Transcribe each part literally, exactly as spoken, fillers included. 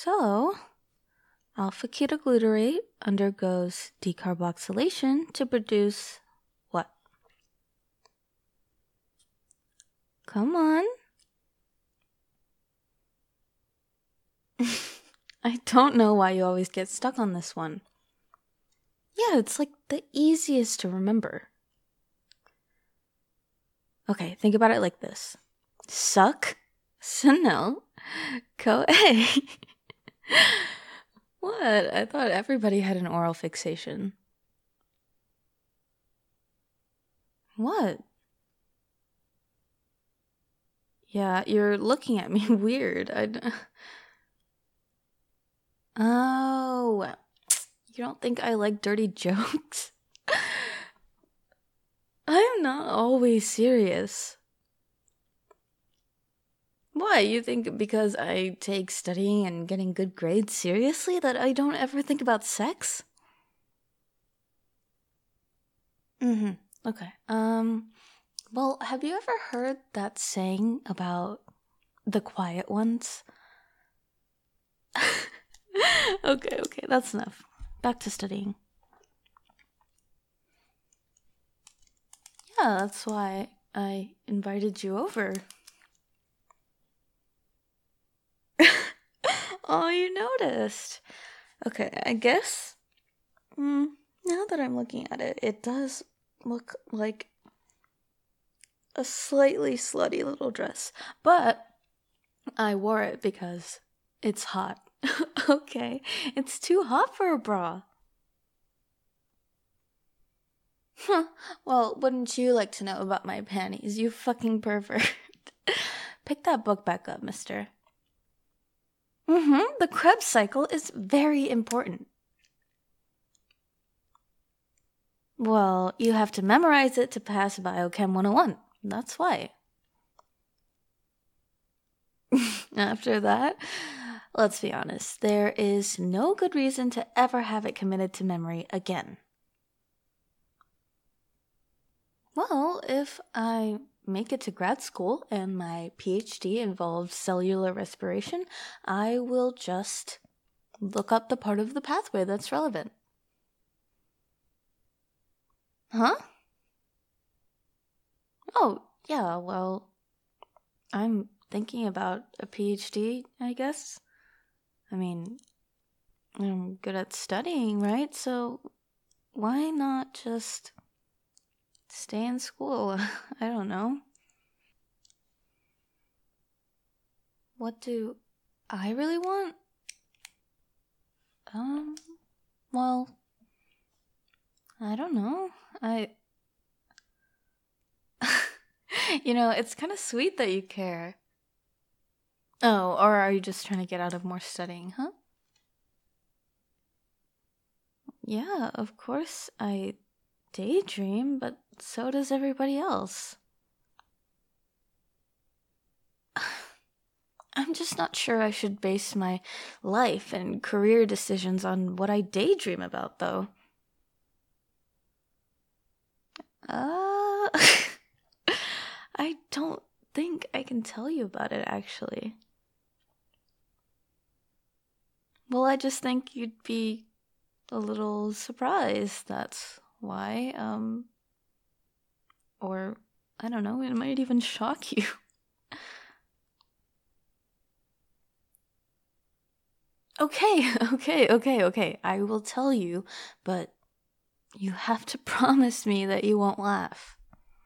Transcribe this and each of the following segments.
So, alpha ketoglutarate undergoes decarboxylation to produce what? Come on. I don't know why you always get stuck on this one. Yeah, it's like the easiest to remember. Okay, think about it like this. Suck, Sunil, Co-A. What? I thought everybody had an oral fixation. What? Yeah, you're looking at me weird. I d- Oh, you don't think I like dirty jokes? I'm not always serious. Why? You think because I take studying and getting good grades seriously that I don't ever think about sex? Mm-hmm. Okay. Um, well, have you ever heard that saying about the quiet ones? Okay, okay, that's enough. Back to studying. Yeah, that's why I invited you over. Oh, you noticed. Okay, I guess. Mm, now that I'm looking at it, it does look like a slightly slutty little dress. But I wore it because it's hot. Okay, it's too hot for a bra. Huh. Well, wouldn't you like to know about my panties, you fucking pervert? Pick that book back up, mister. Mm-hmm. The Krebs cycle is very important. Well, you have to memorize it to pass Biochem one oh one. That's why. After that, let's be honest, there is no good reason to ever have it committed to memory again. Well, if I make it to grad school and my PhD involves cellular respiration, I will just look up the part of the pathway that's relevant. Huh? Oh, yeah, well, I'm thinking about a PhD, I guess. I mean, I'm good at studying, right? So why not just stay in school? I don't know. What do I really want? Um, well, I don't know. I. You know, it's kind of sweet that you care. Oh, or are you just trying to get out of more studying, huh? Yeah, of course I daydream, but so does everybody else. I'm just not sure I should base my life and career decisions on what I daydream about, though. Uh, I don't think I can tell you about it, actually. Well, I just think you'd be a little surprised, that's why. Um, or, I don't know, it might even shock you. Okay, okay, okay, okay, I will tell you, but you have to promise me that you won't laugh.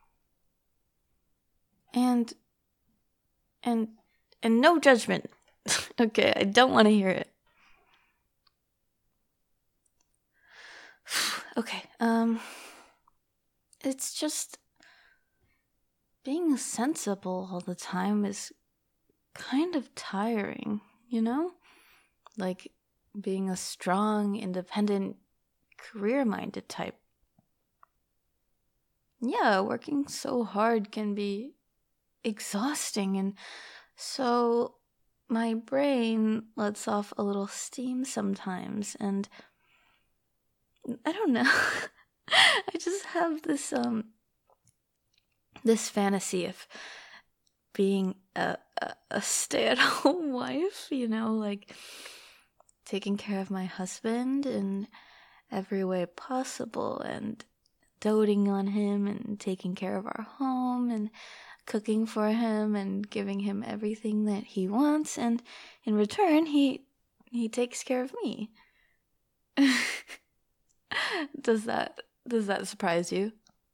And, and, and no judgment. Okay, I don't want to hear it. Okay, um, it's just being sensible all the time is kind of tiring, you know? Like being a strong, independent, career-minded type. Yeah, working so hard can be exhausting, and so my brain lets off a little steam sometimes, and I don't know. I just have this um this fantasy of being a, a, a stay-at-home wife, you know, like taking care of my husband in every way possible and doting on him and taking care of our home and cooking for him and giving him everything that he wants, and in return he he takes care of me. Does that does that surprise you?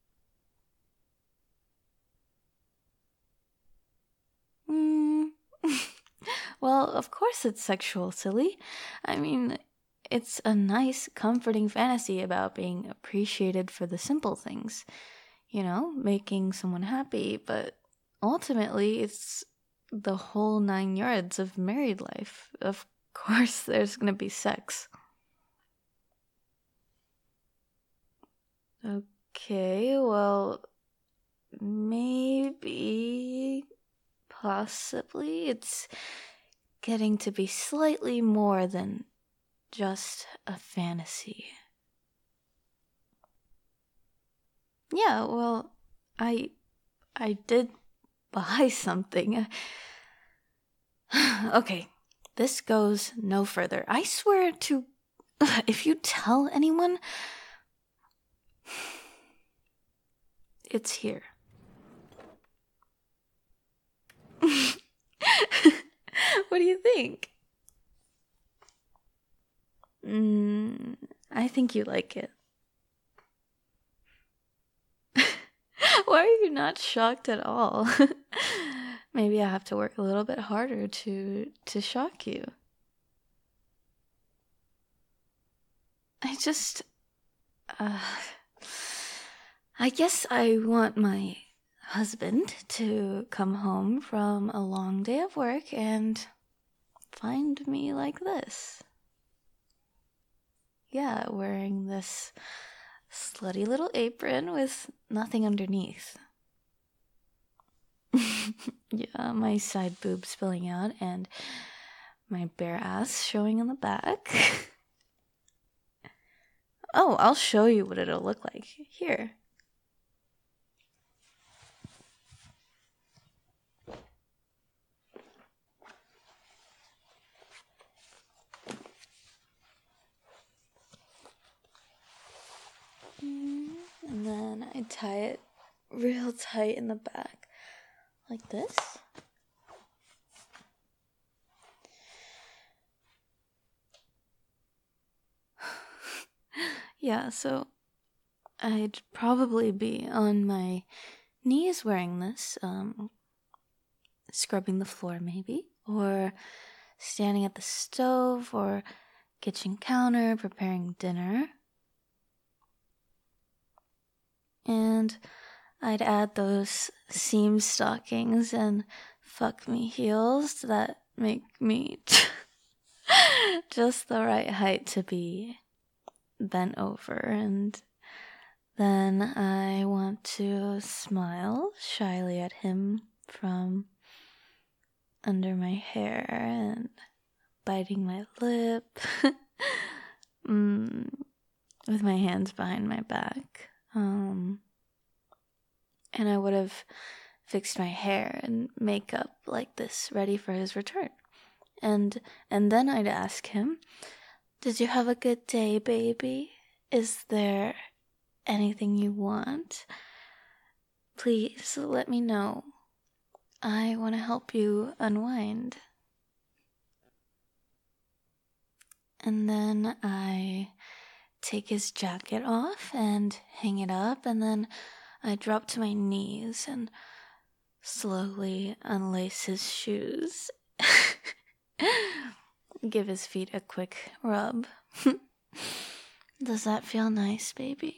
Mm. Well, of course it's sexual, silly. I mean, it's a nice, comforting fantasy about being appreciated for the simple things. You know, making someone happy, but ultimately it's the whole nine yards of married life. Of course there's gonna be sex. Okay, well, maybe, possibly, it's getting to be slightly more than just a fantasy. Yeah, well, I I did buy something. Okay, this goes no further. I swear to, if you tell anyone, it's here. What do you think? Mm, I think you like it. Why are you not shocked at all? Maybe I have to work a little bit harder to to shock you. I just uh I guess I want my husband to come home from a long day of work and find me like this. Yeah, wearing this slutty little apron with nothing underneath. Yeah, my side boob spilling out and my bare ass showing in the back. Oh, I'll show you what it'll look like. Here. And then I tie it real tight in the back, like this. Yeah, so I'd probably be on my knees wearing this, um, scrubbing the floor maybe, or standing at the stove or kitchen counter preparing dinner. And I'd add those seam stockings and fuck me heels that make me just the right height to be bent over, and then I want to smile shyly at him from under my hair and biting my lip mm, with my hands behind my back. Um, and I would have fixed my hair and makeup like this, ready for his return. And and then I'd ask him, "Did you have a good day, baby? Is there anything you want? Please let me know. I want to help you unwind." And then I take his jacket off and hang it up, and then I drop to my knees and slowly unlace his shoes. Give his feet a quick rub. Does that feel nice, baby?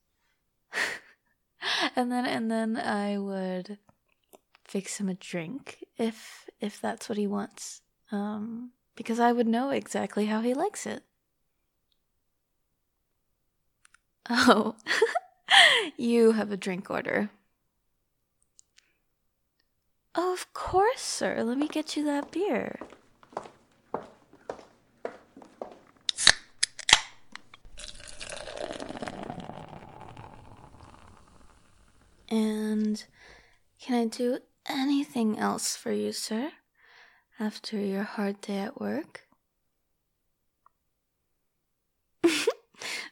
and then and then I would fix him a drink if if that's what he wants. Um because I would know exactly how he likes it. Oh. You have a drink order. Of course, sir. Let me get you that beer. And can I do anything else for you, sir, after your hard day at work?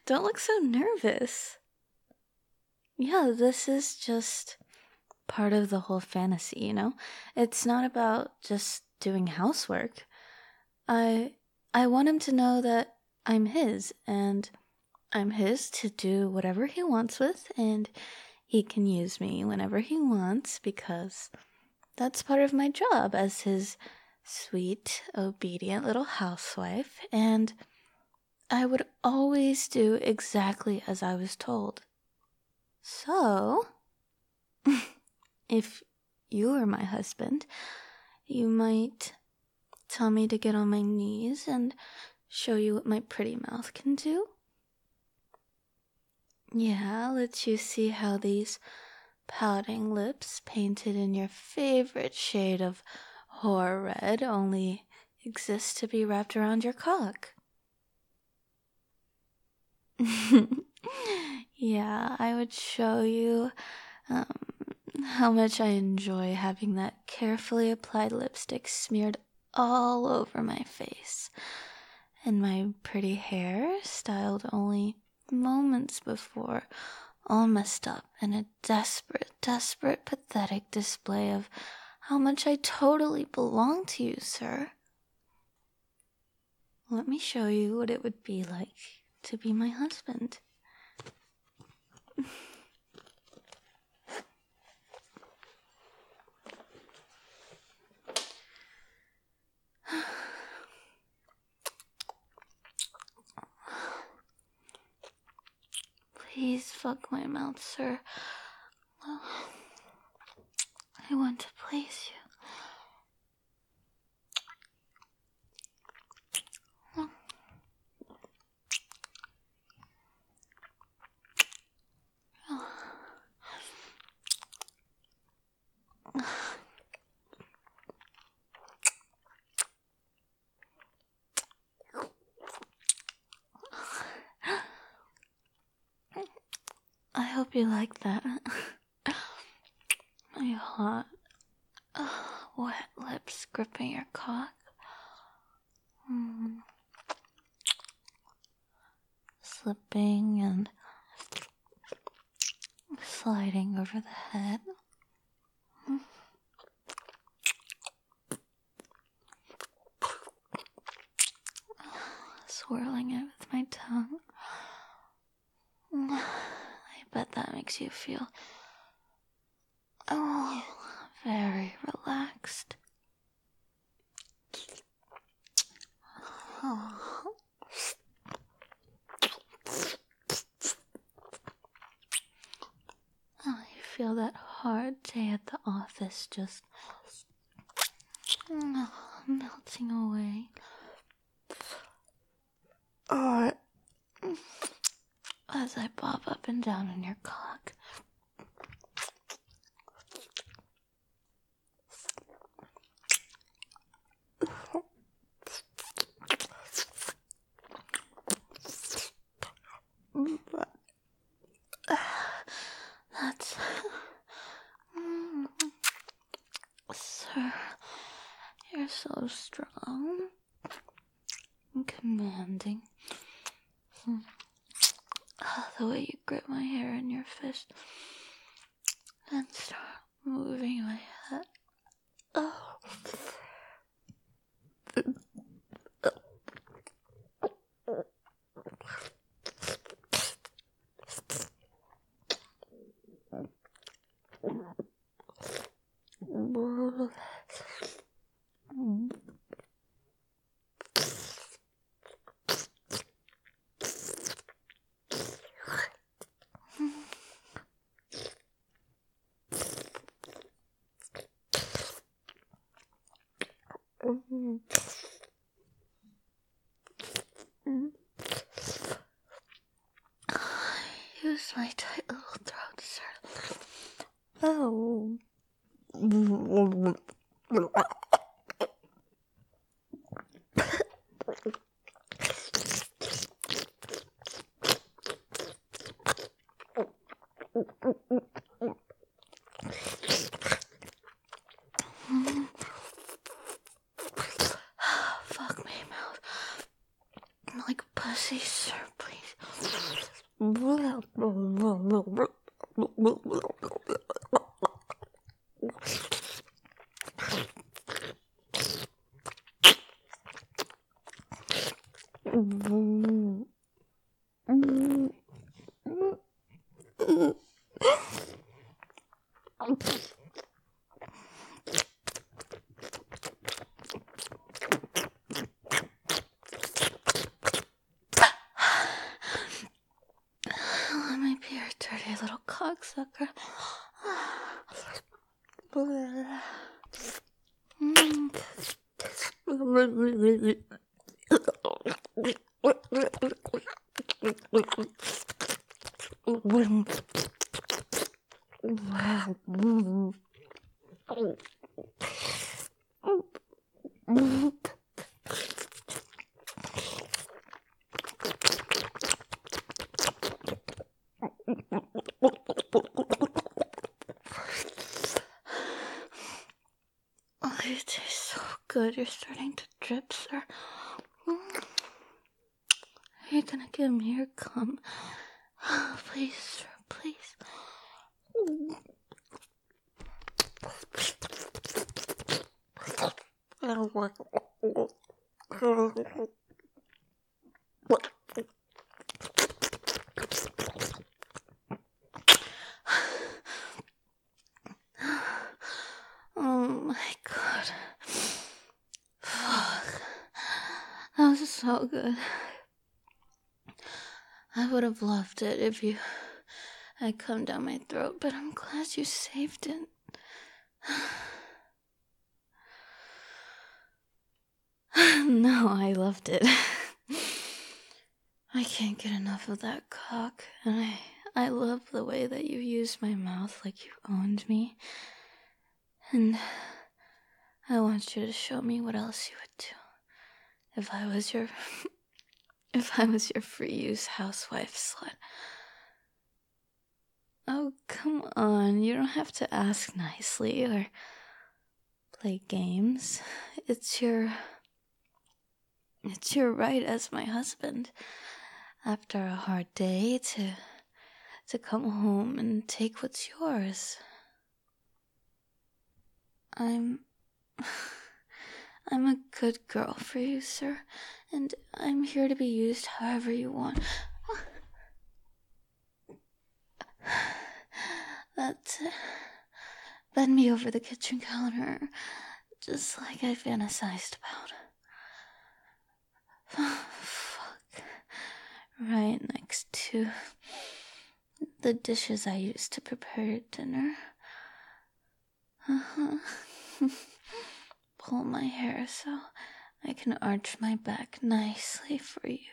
Don't look so nervous. Yeah, this is just part of the whole fantasy, you know? It's not about just doing housework. I I want him to know that I'm his, and I'm his to do whatever he wants with, and he can use me whenever he wants because that's part of my job as his sweet, obedient little housewife, and I would always do exactly as I was told. So, if you were my husband, you might tell me to get on my knees and show you what my pretty mouth can do. Yeah, let you see how these pouting lips painted in your favorite shade of whore red only exist to be wrapped around your cock. Yeah, I would show you um, how much I enjoy having that carefully applied lipstick smeared all over my face, and my pretty hair styled only moments before, all messed up in a desperate, desperate, pathetic display of how much I totally belong to you, sir. Let me show you what it would be like to be my husband. Please fuck my mouth, sir. I want to please you. I hope you like that. My hot, uh, wet lips gripping your cock. Mm. Slipping and sliding over the head. Mm. Swirling it with my tongue. Mm. I bet that makes you feel oh, very relaxed. Oh. I feel that hard day at the office just oh, melting away. Or as I bob up and down on your cock. That's... Mm. Sir, you're so strong and commanding. The way you grip my hair in your fist and start moving my head. Oh. Use my tight little throat, sir. Oh. Fuck me, mouth. Like pussy, sir, please. Let me be your dirty little cocksucker. Oh, it tastes so good. You're starting to drip, sir. Are you gonna give me your cum? Please, sir, please. Oh my god. Fuck. That was so good. I would have loved it if you had come down my throat, but I'm glad you saved it. No, I loved it. I can't get enough of that cock, and I I love the way that you used my mouth like you owned me. And I want you to show me what else you would do if I was your if I was your free use housewife slut. Oh, come on. You don't have to ask nicely or play games. It's your It's your right as my husband, after a hard day, to to come home and take what's yours. I'm I'm a good girl for you, sir, and I'm here to be used however you want. That's it. Bend me over the kitchen counter, just like I fantasized about. Fuck. Right next to the dishes I used to prepare dinner. Uh-huh. Pull my hair so I can arch my back nicely for you.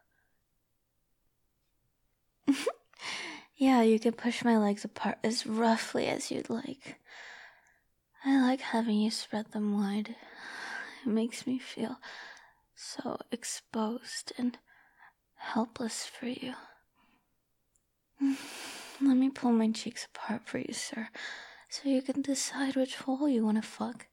Yeah, you can push my legs apart as roughly as you'd like. I like having you spread them wide. It makes me feel so exposed and helpless for you. Let me pull my cheeks apart for you, sir, so you can decide which hole you want to fuck.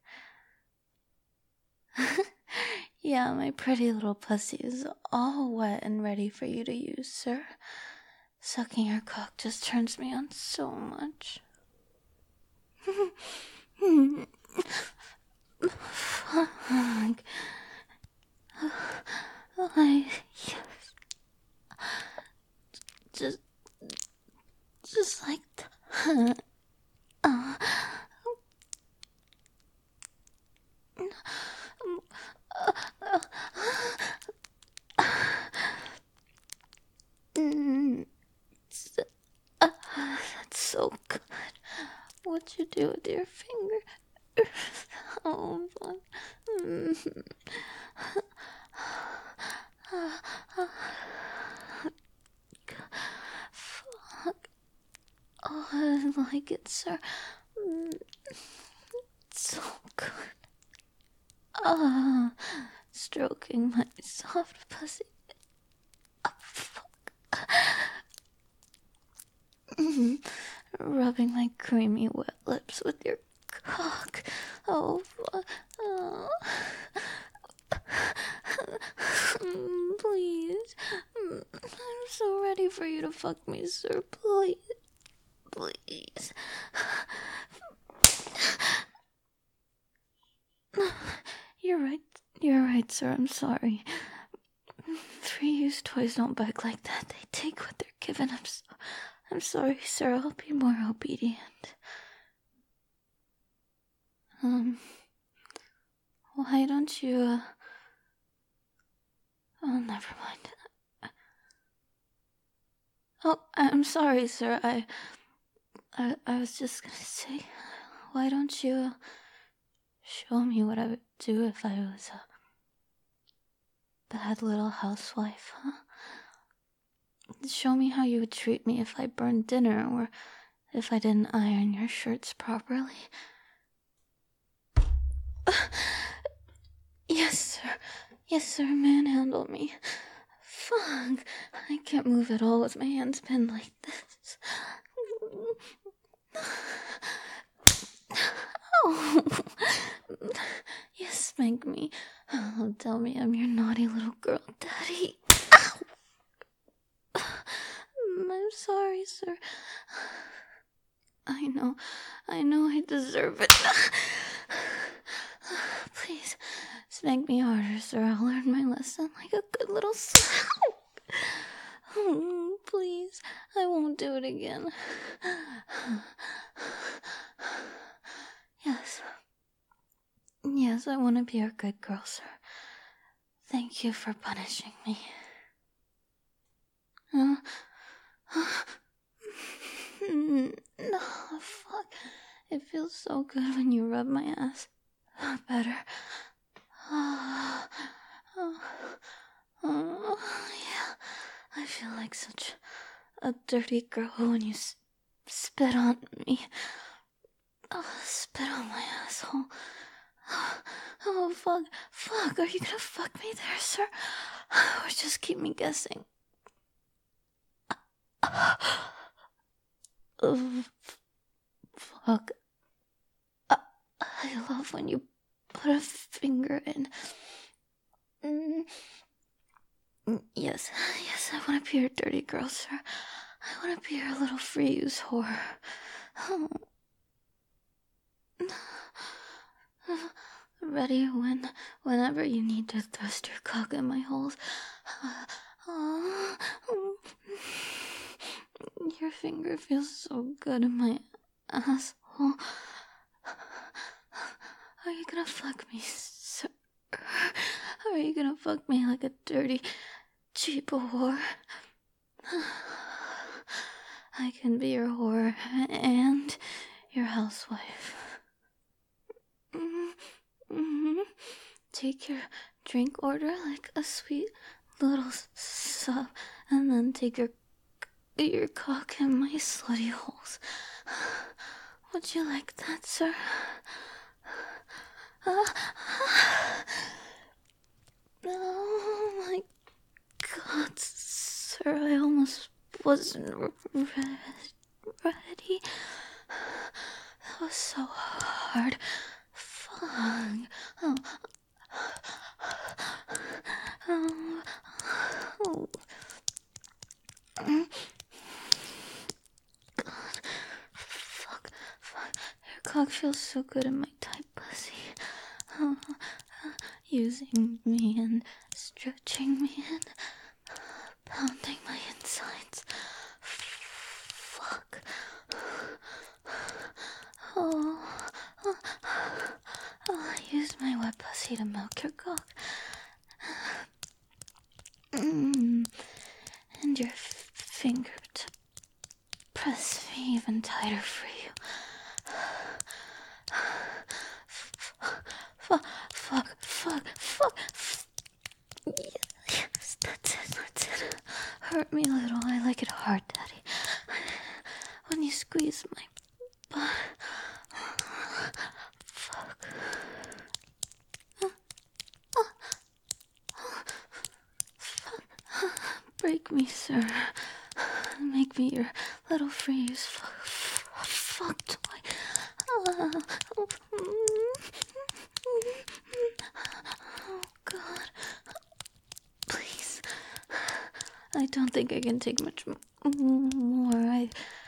Yeah, my pretty little pussy is all wet and ready for you to use, sir. Sucking your cock just turns me on so much. Fuck. I, yes. Just, just like that. Uh, mm, uh, that's so good. What'd you do with your finger? Oh, fuck. Mm. Fuck. Oh, I like it, sir. Mm. It's so good. Ah, stroking my soft pussy. Oh, fuck. Mm. Rubbing my creamy wet lips with your cock. Oh, fuck. Oh. Mm, please. Mm, I'm so ready for you to fuck me, sir. Please. Please. You're right. You're right, sir. I'm sorry. Free-use toys don't beg like that. They take what they're given. I'm so... I'm sorry, sir. I'll be more obedient. Um... Why don't you, uh... Oh, never mind. Oh, I'm sorry, sir. I... I, I was just gonna say... Why don't you, uh... show me what I would do if I was a... bad little housewife, huh? Show me how you would treat me if I burned dinner, or if I didn't iron your shirts properly. Yes, sir. Yes, sir, manhandle me. Fuck. I can't move at all with my hands pinned like this. Oh. Yes, spank me. Oh, tell me I'm your naughty little girl, Daddy. I'm sorry, sir. I know. I know I deserve it. Please, spank me harder, sir. I'll learn my lesson like a good little son. Oh, please, I won't do it again. Yes. Yes, I want to be a good girl, sir. Thank you for punishing me. Uh, no, fuck. It feels so good when you rub my ass. Better. Oh, oh, oh, yeah. I feel like such a dirty girl when you s- spit on me. Oh, spit on my asshole. Oh, oh, fuck. Fuck, are you gonna fuck me there, sir? Or just keep me guessing? Oh, fuck. Uh, I love when you put a finger in. Mm. Yes, yes, I want to be your dirty girl, sir. I want to be your little free-use whore. Oh. Ready when, whenever you need to thrust your cock in my holes. Oh. Your finger feels so good in my asshole. Are you gonna fuck me, sir? Are you gonna fuck me like a dirty, cheap whore? I can be your whore and your housewife. Mm-hmm. Take your drink order like a sweet little sub, and then take your your cock in my slutty holes. Would you like that, sir? Uh, oh my God, sir, I almost wasn't re- ready. That was so hard. Fuck. Oh. Oh. Oh. God. Fuck. Fuck. Your cock feels so good in my tight pussy. Oh. Using me and stretching me and pounding my insides. Fuck. Oh. Oh. I used my wet pussy to milk your cock. Mm. And your f- finger to press me even tighter for you. Fuck, fuck, fuck, fuck. Yes, that's it, that's it. Hurt me a little, I like it hard, Daddy. When you squeeze my butt. Fuck. Break me, sir. Make me your little freeze. Fuck, fuck toy. Uh, oh, God. Please. I don't think I can take much m- more. I.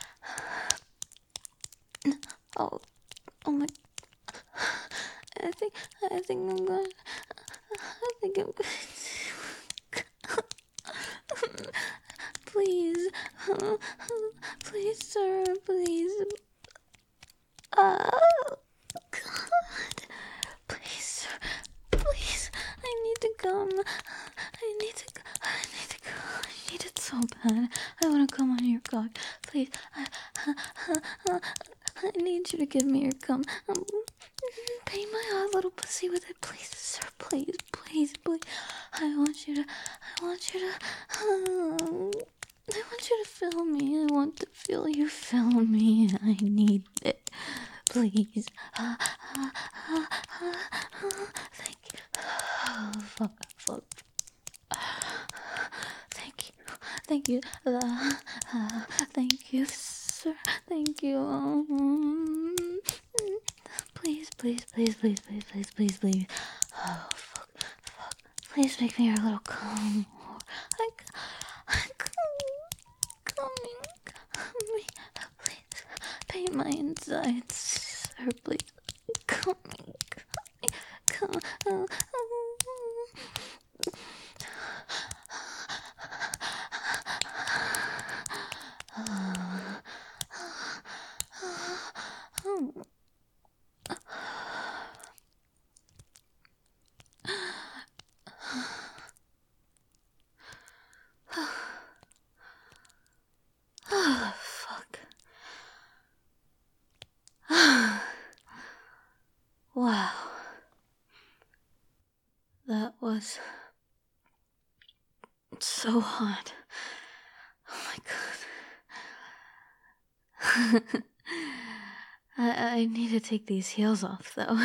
Oh, oh my. I think, I think I'm going. I think I'm going. Please, please, sir, please. Oh, God. Please, sir, please. I need to come. I need to. I need to go. I need it so bad. I want to come on your cock. Please. I, I need you to give me your cum. Um, paint my hot little pussy with it, please, sir. Please, please, please. I want you to. I want you to. Um, I want you to feel me. I want to feel you feel me. I need it. Please. Uh, uh, uh, uh, uh, thank you. Oh, fuck, fuck. Thank you. Thank you. Uh, uh, thank you, sir. Thank you. Um, please, please, please, please, please, please, please, please. Oh, fuck, fuck. Please make me your little cum. I, I, coming, coming. Please, paint my insides, sir. Please, coming, coming, come. Oh, fuck. Wow. That was so hot. Oh my god. I, I need to take these heels off, though.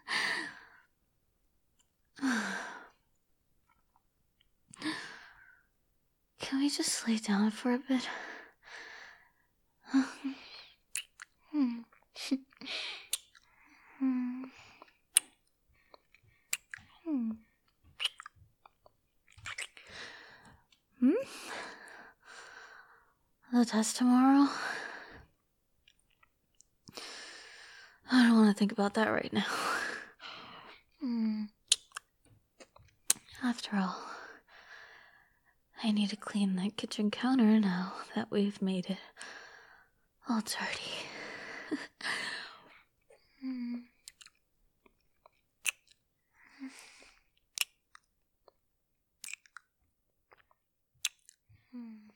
Can we just lay down for a bit? Hmm. Hmm. Hmm. Hmm? The test tomorrow? I don't want to think about that right now. Hmm. After all, I need to clean that kitchen counter now that we've made it all dirty. Hmm. Hmm.